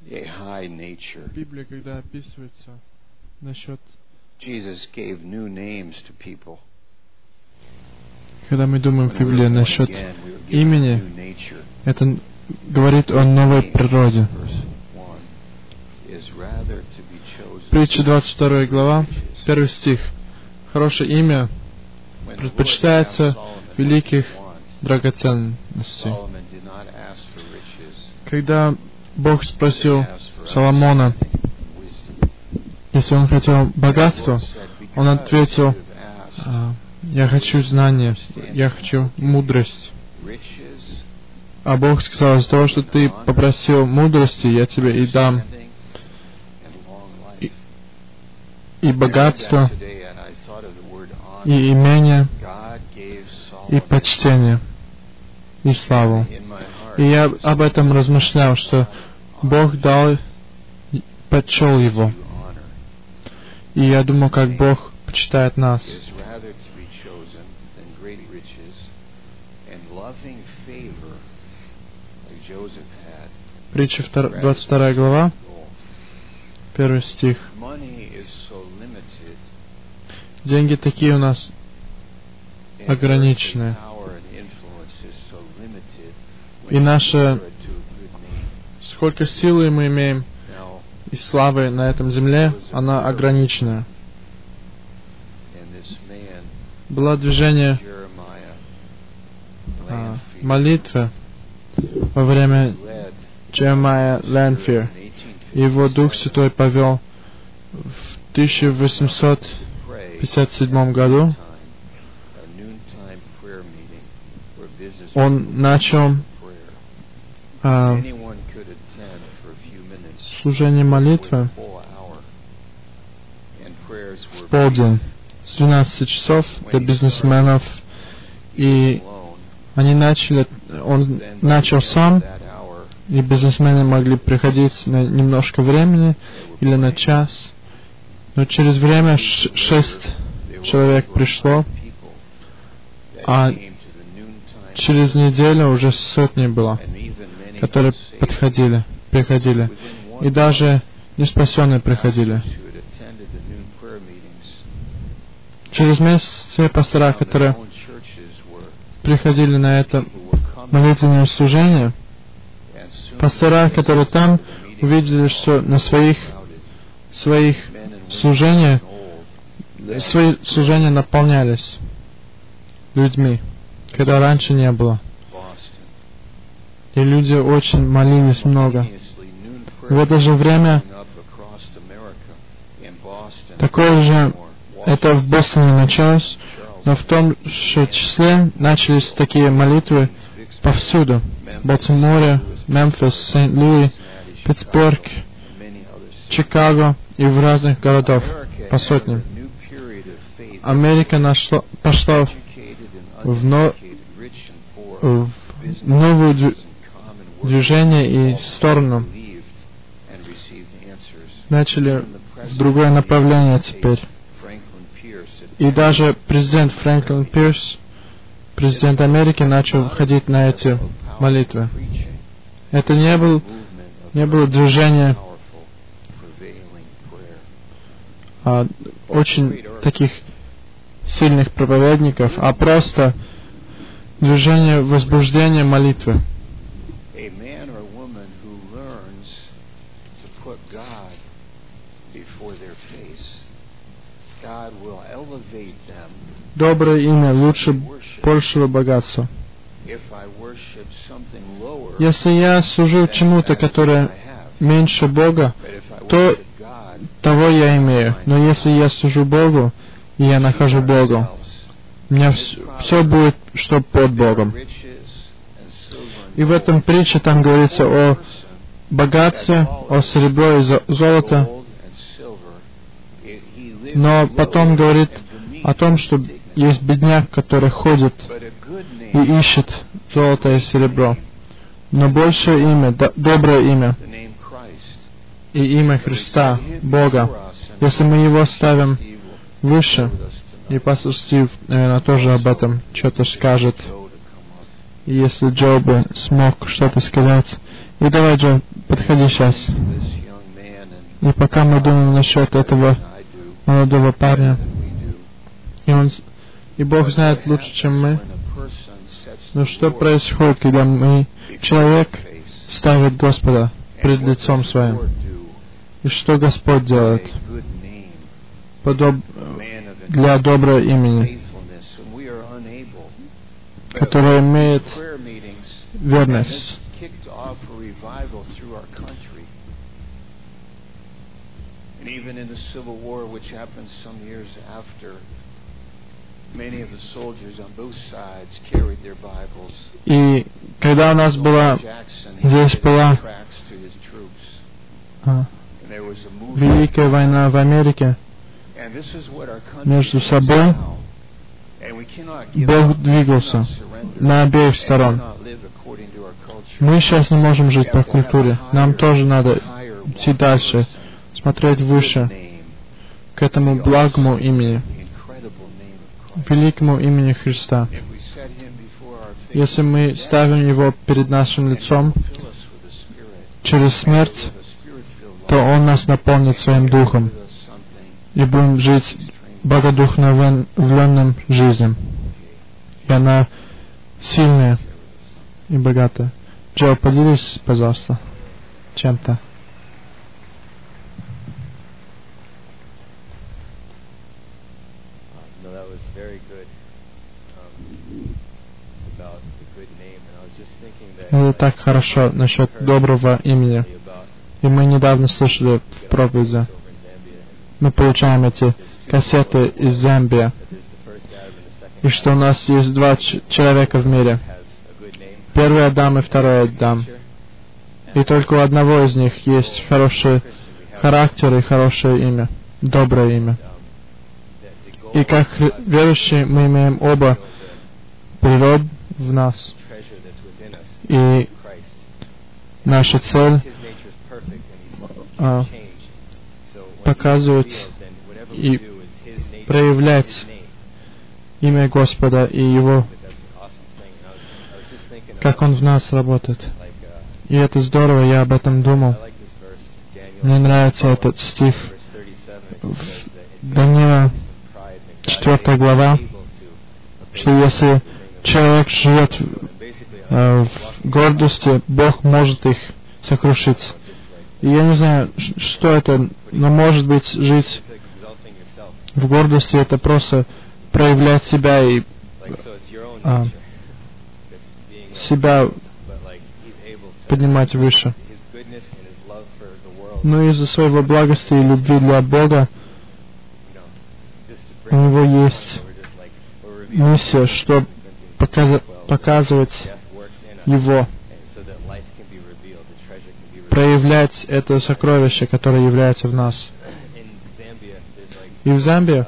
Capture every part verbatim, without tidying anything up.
a high nature. Библия, когда описывается насчет, Jesus gave new names to people. когда мы думаем в When we Библии were born насчет again, we were given a имени, new nature. это говорит о новой природе. Verse one is rather to be chosen Притча двадцать вторая глава, первый стих. Хорошее имя when the Lord предпочитается asked Solomon великих what he wanted. драгоценностей. Solomon did not ask for riches. Когда Бог He спросил asked for Соломона, understanding and wisdom. если он хотел богатства, The Lord said, он "Because ответил, you have asked а, я хочу знания, я хочу мудрость. riches, А Бог сказал, из-за того, что ты попросил мудрости, я тебе и дам, understanding, and long life." и богатство, I read that today, and I thought of the word honor. и имение, God gave и Solomon почтение, и славу. in my heart. И я об этом размышлял, что Бог дал, почел его. You honor И я думал, как Бог почитает нас. is rather to be chosen than great riches and loving favor like Joseph had. Притча двадцать вторая глава, Goal. первый стих. Money is so limited Деньги такие у нас and ограниченные. earthly power and influence is so limited И when наша, compared to a good name. сколько силы мы имеем Now, и славы на этом земле, она ограниченная. and this man, Было движение Jeremiah а, Lanfear, молитвы во время led Джеремайя Ланфир. in Его Дух eighteen fifty-seven Святой повел в тысяча восемьсот pray пятьдесят седьмом году. a noontime prayer meeting where business Он people начал prayer. а, Anyone could attend for a few minutes служение for молитвы a full hour. And prayers were в полдень с двенадцати часов для бизнесменов. И alone. они начали, он Then by начал the end сам, of that hour, и бизнесмены могли приходить на немножко времени или на час. Но через время ш- шесть there were человек over пришло, people that а came to the noontime через неделю уже сотни было, and even many которые unsaved. подходили, приходили. Within one И даже month, неспасенные приходили. pastors who had attended the noon prayer meetings Через месяц те пастора, found their которые own churches were приходили на это people were coming, молитвенное служение, and soon пастора, которые там, the meetings увидели, were что на своих, crowded. своих Men and women служениях, old, свои служения наполнялись людьми, когда раньше не было. Boston. И люди очень молились много. Simultaneously, noon prayer В это же время going up across America, in Boston, такое же, Baltimore, это в Бостоне началось, Charleston, но в том же числе начались такие молитвы повсюду. В Балтиморе, Мемфис, Сент-Луи, Питтсбург, and many others. Чикаго и в разных городах America по сотням. entered a new period of faith, Америка нашла, пошла educated and в, но, uneducated, rich and poor, в новое движ- business and common workers движение и all сторону. believed and received answers. Начали Even the в другое направление теперь. Franklin Pierce had И даже президент Фрэнклин Пирс, президент Америки, начал ходить на эти молитвы. preaching, Это не, был, movement of не было движения powerful, prevailing prayer. а, очень таких сильных проповедников, а просто движение возбуждения молитвы. A man or woman who learns to put God before their face, God will elevate them. Доброе имя лучше большего богатства. If I worship something lower Если я служу than чему-то, that которое I have, меньше Бога, but if I то worship God, того я имею. Но если я служу Богу, и я нахожу Бога, у меня все будет, что под Богом. riches and silver and И в этом притче там говорится о богатстве, о серебро и зо- золото, gold and silver, it- he lives но low потом говорит and beneath о том, что dignity. есть бедняк, который ходит But a good и name, ищет золото и серебро. Но большее имя, до- доброе имя the name Christ, и имя Христа, Бога, если мы его ставим He will выше, be with us и tonight. пастор Стив, наверное, тоже об этом что-то скажет, Joe to come up. и если Джо бы смог что-то сказать. И давай, Джо, подходи сейчас. This И пока мы думаем насчет этого молодого парня, и он, и Бог знает лучше, чем мы, но что происходит, когда мы, человек ставит Господа пред лицом своим? И что Господь делает подоб... для доброго имени, которое имеет верность? And even in the Civil War, which happened some years after, many of the soldiers on both sides carried their Bibles. И когда у нас была, здесь была а, Великая война в Америке, между собой Бог двигался на обеих сторон. Мы сейчас не можем жить по культуре. Нам тоже надо идти дальше, смотреть выше, к этому благому имени, великому имени Христа. Если мы ставим Его перед нашим лицом через смерть, то Он нас наполнит Своим Духом, и будем жить богодухновенным жизнью. И она сильная и богатая. Джо, поделись, пожалуйста, чем-то. Это так хорошо насчет доброго имени. И мы недавно слышали в проповеди. Мы получаем эти кассеты из Замбии. И что у нас есть два ч- человека в мире. Первый Адам и второй Адам. И только у одного из них есть хороший характер и хорошее имя. Доброе имя. И как верующие мы имеем оба природ в нас. И наша цель а, показывать и проявлять имя Господа и Его, как Он в нас работает. И это здорово, я об этом думал. Мне нравится этот стих в Даниила, четвёртая глава, что если человек живет э, в гордости, Бог может их сокрушить. И я не знаю, что это, но может быть жить в гордости — это просто проявлять себя и а, себя поднимать выше. Но из-за своего благости и любви для Бога у него есть миссия, что показа- показывать Его, проявлять это сокровище, которое является в нас. И в Замбии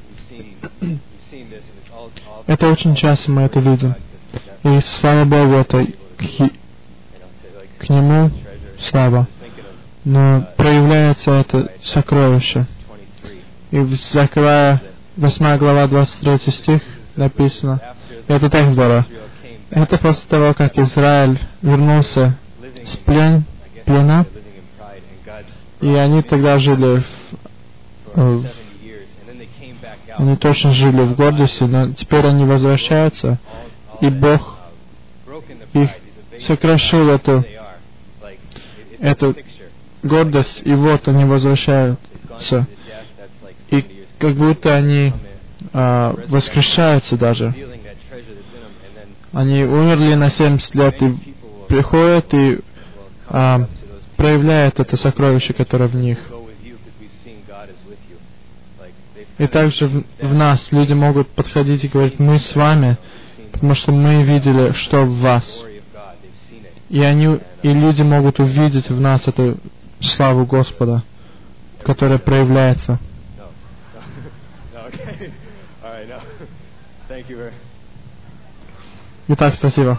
это очень часто мы это видим. И слава Богу, это к, к Нему слава. Но проявляется это сокровище. И в Закария восьмая глава, двадцать третий стих написано. Это так здорово. Это после того, как Израиль вернулся с плен, плена, и они тогда жили в, в они точно жили в гордости, но теперь они возвращаются, и Бог их сокрушил эту, эту гордость, и вот они возвращаются. И как будто они а, воскрешаются даже. Они умерли на семьдесят лет и приходят и а, проявляют это сокровище, которое в них. И также в, в нас люди могут подходить и говорить: мы с вами, потому что мы видели, что в вас. И они, и люди могут увидеть в нас эту славу Господа, которая проявляется. Итак, спасибо.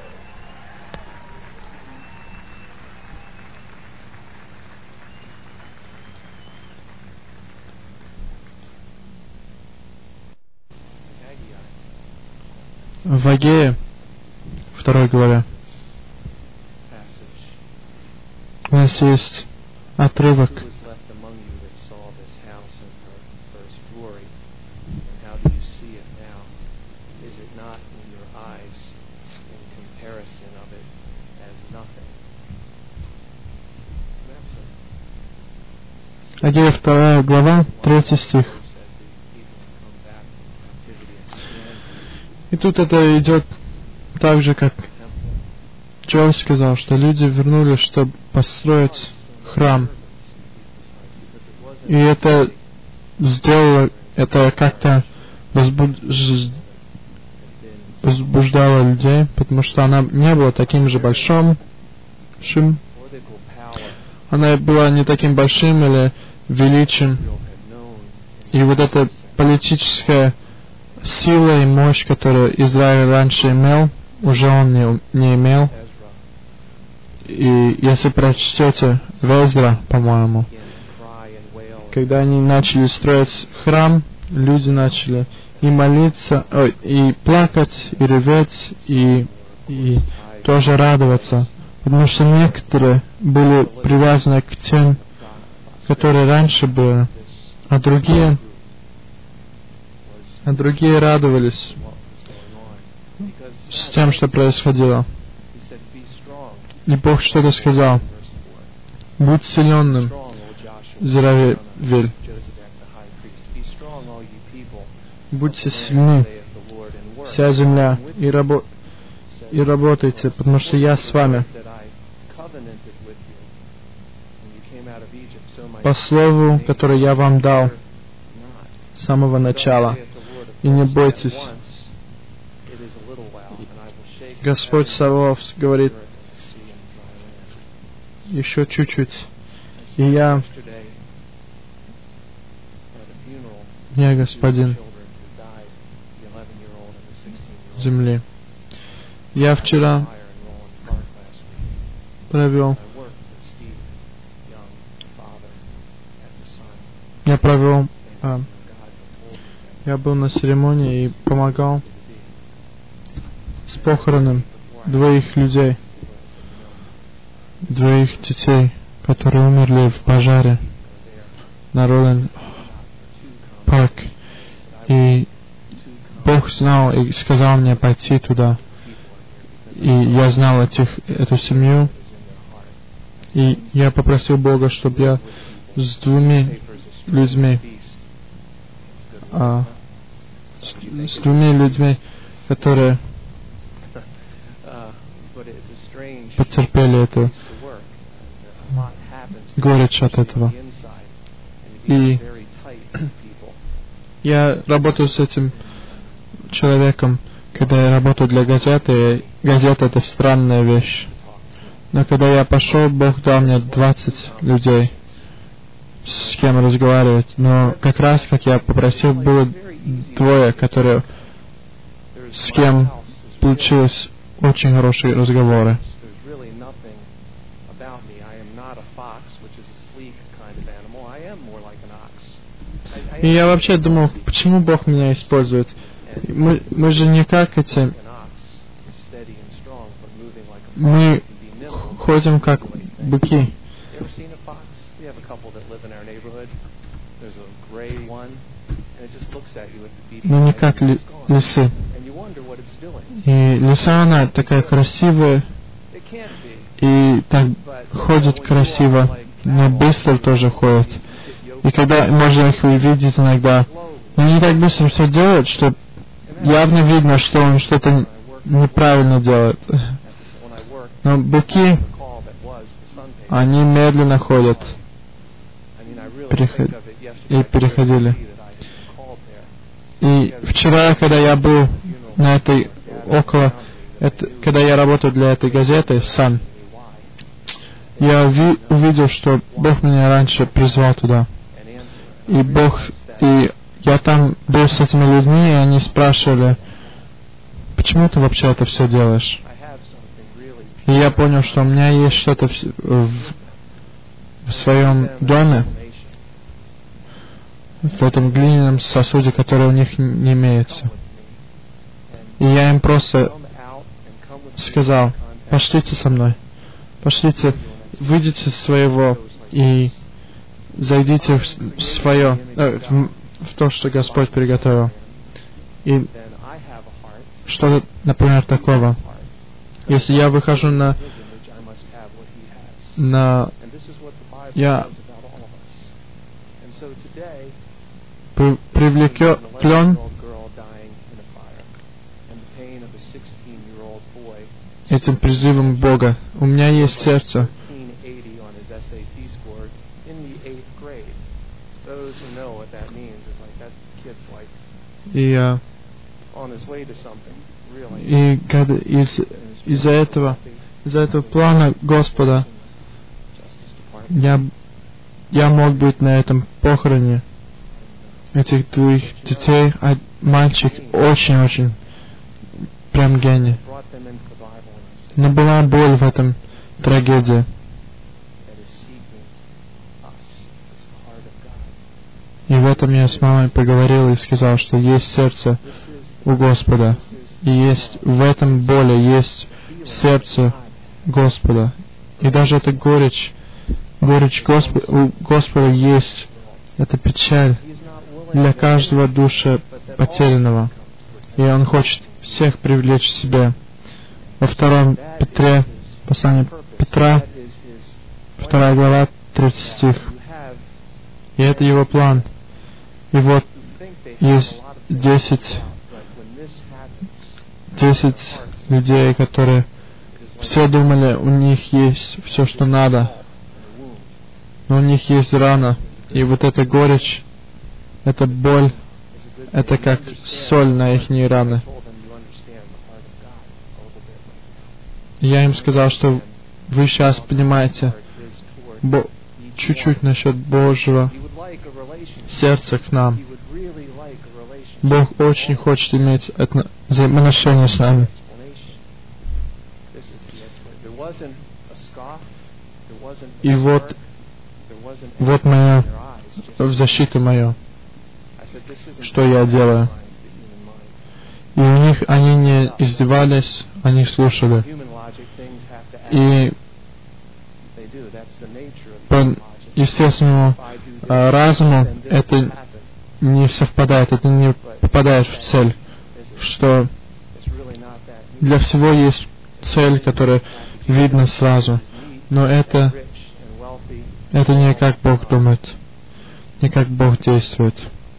В Агее, второй главе, у нас есть отрывок, Агея вторая глава, третий стих. И тут это идет так же, как Джой сказал, что люди вернулись, чтобы построить храм. И это сделало, это как-то возбуж... возбуждало людей, потому что она не была таким же большим, шим. Она была не таким большим или величим. И вот эта политическая сила и мощь, которую Израиль раньше имел, уже он не, не имел. И если прочтете в Эзра, по-моему, когда они начали строить храм, люди начали и молиться, ой, и плакать, и реветь, и, и тоже радоваться. Потому что некоторые были привязаны к тем, которые раньше были, а другие, а другие радовались с тем, что происходило. И Бог что-то сказал: будь сильным, Зеравель, будьте сильны, вся земля, и, рабо- и работайте, потому что я с вами. По слову, которое я вам дал с самого начала. И не бойтесь. Господь Саваоф говорит: еще чуть-чуть, и я, я Господин земли. Я вчера провел, я провел, а, я был на церемонии и помогал с похороном двоих людей, двоих детей, которые умерли в пожаре на Роланд Парк. И Бог знал и сказал мне пойти туда. И я знал этих, эту семью. И я попросил Бога, чтобы я с двумя людьми, а, с, с двумя людьми, которые потерпели это горечь от этого. И я работаю с этим человеком, когда я работаю для газеты. Газета — это странная вещь. Но когда я пошел, Бог дал мне двадцать людей, с кем разговаривать. Но как раз, как я попросил, было двое, которые, с кем получилось очень хорошие разговоры. И я вообще думал, почему Бог меня использует? Мы, мы же не как эти... Мы ходим как быки. Но не как ли, лисы. И лиса, она такая красивая, и так ходит красиво, но быстро тоже ходит. И когда можно их увидеть иногда, они так быстро все делают, что явно видно, что он что-то неправильно делает. Но быки, они медленно ходят переход... и переходили. И вчера, когда я был на этой около, это, когда я работал для этой газеты «Сан», я уви... увидел, что Бог меня раньше призвал туда. И Бог, и я там был с этими людьми, и они спрашивали, почему ты вообще это все делаешь? И я понял, что у меня есть что-то в, в, в своем доме, в этом глиняном сосуде, который у них не имеется. И я им просто сказал: пошлите со мной, пошлите, выйдите из своего и зайдите в свое, э, в, в то, что Господь приготовил. И что-то, например, такого. Если я выхожу на, на я при- привлеклен этим призывом Бога. У меня есть сердце. И, а, и когда из, из-за этого, из-за этого плана Господа я, я мог быть на этом похороне этих двух детей, а мальчик очень-очень прям гений. Но была боль в этом трагедии. И в этом я с мамой поговорил и сказал, что есть сердце у Господа. И есть в этом боли, есть сердце Господа. И даже эта горечь, горечь Госп- у Господа есть. Это печаль для каждого душа потерянного. И Он хочет всех привлечь к себе. Во втором Петре, послании Петра, вторая глава, третий стих. И это Его план. И вот есть десять, десять людей, которые все думали, у них есть все, что надо, но у них есть рана. И вот эта горечь, эта боль, это как соль на их раны. И я им сказал, что вы сейчас понимаете бо- чуть-чуть насчет Божьего сердца к нам. Бог очень хочет иметь это взаимоотношения с нами. И вот, вот моя, в защиту мою, что я делаю. И у них, они не издевались, они слушали. И по естественному э, разуму это не совпадает, это не попадает в цель, что для всего есть цель, которая видна сразу, но это, это не как Бог думает, не как Бог действует.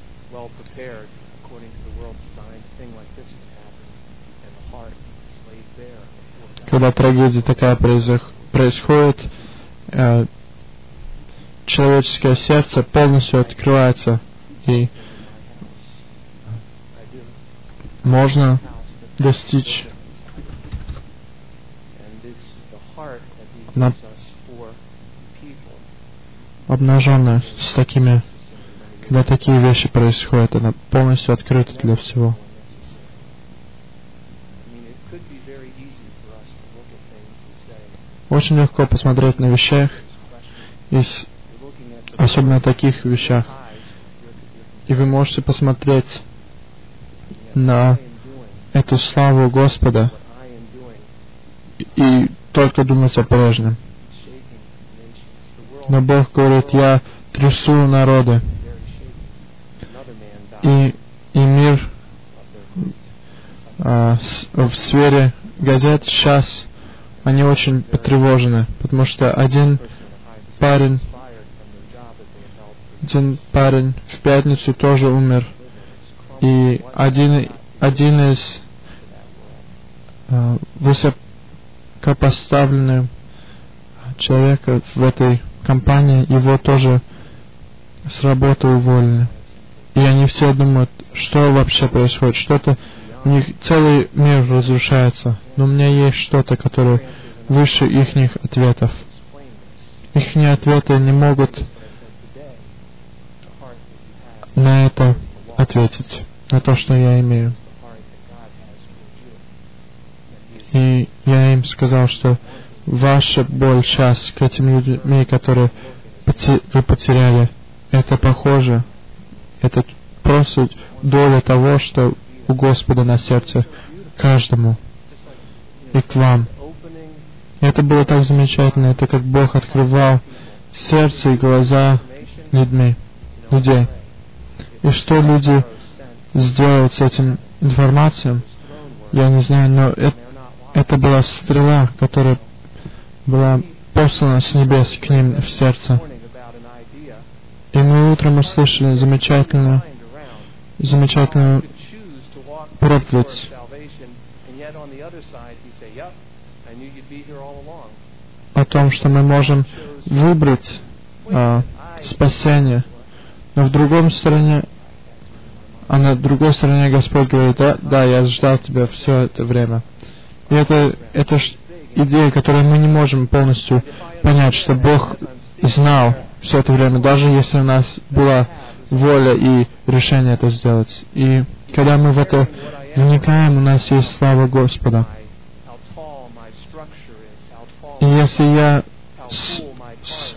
Когда трагедия такая происходит, э, человеческое сердце полностью открывается, и можно достичь на обнаженное с такими, когда такие вещи происходят, она полностью открыта для всего. Очень легко посмотреть на вещах, и особенно на таких вещах. И вы можете посмотреть на эту славу Господа и, и только думать о прежнем. Но Бог говорит, я трясу народы. И, и мир а, с, в сфере газет сейчас они очень потревожены, потому что один парень, один парень в пятницу тоже умер, и один, один из э, высокопоставленных человеков в этой компании, его тоже с работы уволили. И они все думают, что вообще происходит, что-то, у них целый мир разрушается, но у меня есть что-то, которое выше ихних ответов. Ихние ответы не могут на это ответить, на то, что я имею. И я им сказал, что ваша боль сейчас к этим людям, которые вы потеряли, это похоже, это просто доля того, что у Господа на сердце каждому и к вам. И это было так замечательно, это как Бог открывал сердце и глаза людьми, людей. И что люди сделают с этим информацией, я не знаю, но это, это была стрела, которая была послана с небес к ним в сердце. И мы утром услышали замечательную, замечательную проповедь о том, что мы можем выбрать а, спасение, но в другом стороне, а на другой стороне Господь говорит: да, да, я ждал тебя все это время. И это, это идея, которую мы не можем полностью понять, что Бог знал все это время, даже если у нас была воля и решение это сделать. И когда мы в это вникаем, у нас есть слава Господа. И если я с, с,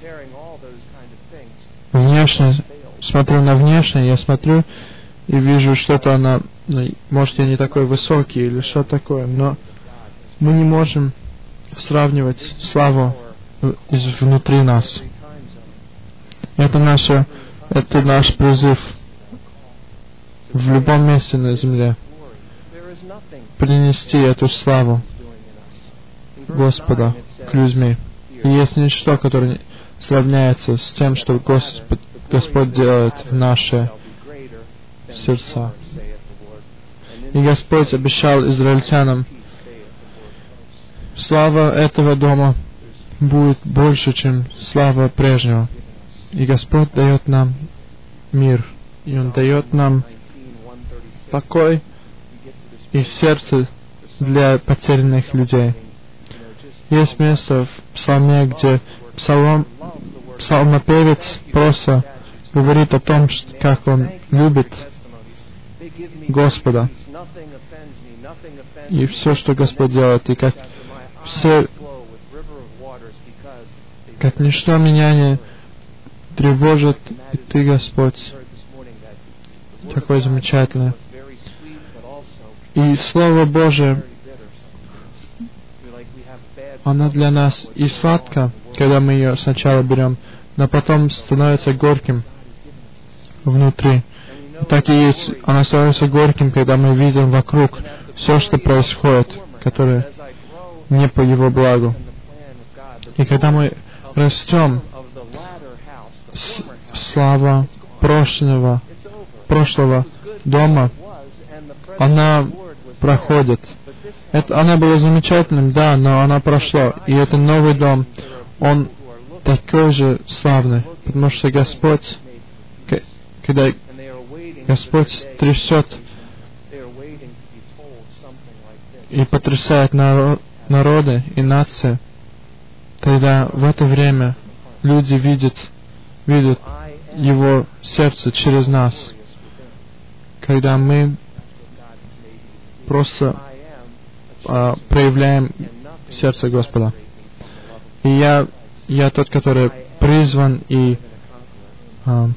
внешне смотрю на внешнее, я смотрю и вижу что-то, она, ну, может, я не такой высокий или что такое, но мы не можем сравнивать славу из внутри нас. Это наше, это наш призыв в любом месте на земле принести эту славу Господа к людьми. И есть ничто, которое сравняется с тем, что Господь, Господь делает в наши сердца. И Господь обещал израильтянам: слава этого дома будет больше, чем слава прежнего. И Господь дает нам мир, и Он дает нам покой и сердце для потерянных людей. Есть место в псалме, где псалом, псалмопевец просто говорит о том, что, как он любит Господа и все, что Господь делает, и как все, как ничто меня не тревожит, и Ты, Господь, такой замечательный. И Слово Божие, оно для нас и сладко, когда мы ее сначала берем, но потом становится горьким внутри. И так и есть, оно становится горьким, когда мы видим вокруг все, что происходит, которое не по Его благу. И когда мы растем, с, слава прошлого, прошлого дома, она проходит. Это, она была замечательным, да, но она прошла. И это новый дом, он такой же славный, потому что Господь, к- когда Господь трясет и потрясает народ, народы и нации, тогда в это время люди видят, видят Его сердце через нас, когда мы просто а, проявляем сердце Господа. И я, я тот, который призван и а,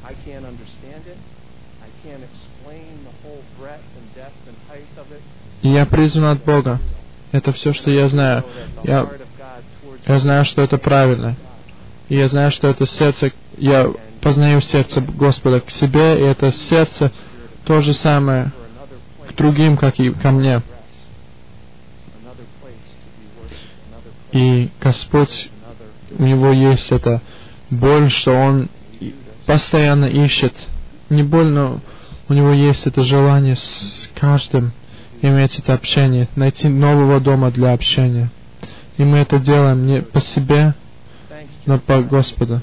и я призван от Бога. Это все, что я знаю. Я, я знаю, что это правильно. И я знаю, что это сердце, я познаю сердце Господа к себе, и это сердце то же самое к другим, как и ко мне. И Господь, у Него есть эта боль, что Он постоянно ищет. Не боль, но у Него есть это желание с каждым иметь это общение, найти нового дома для общения. И мы это делаем не по себе, но по Господу.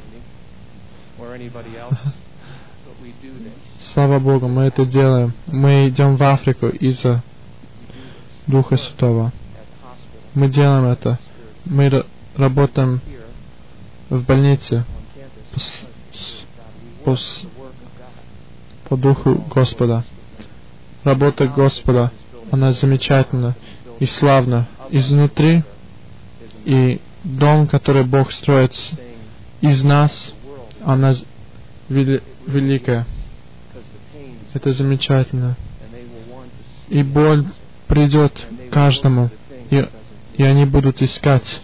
Слава Богу, мы это делаем. Мы идем в Африку из-за Духа Святого. Мы делаем это. Мы р- работаем в больнице по, с- по, с- по Духу Господа. Работа Господа, она замечательна и славна изнутри, и дом, который Бог строит из нас, она вели- великая. Это замечательно. И боль придет каждому, и, и они будут искать,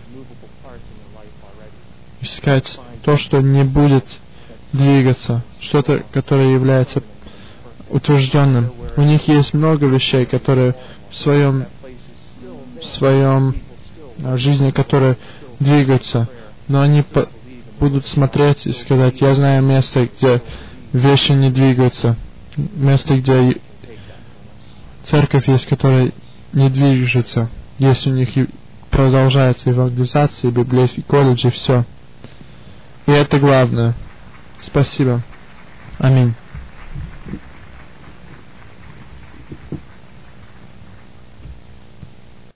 искать то, что не будет двигаться, что-то, которое является утвержденным. У них есть много вещей, которые в своем, в своем жизни, которые двигаются, но они по, будут смотреть и сказать: я знаю место, где вещи не двигаются, место, где церковь есть, которая не движется, если у них продолжается евангелизация, библейский колледж и все. И это главное. Спасибо. Аминь.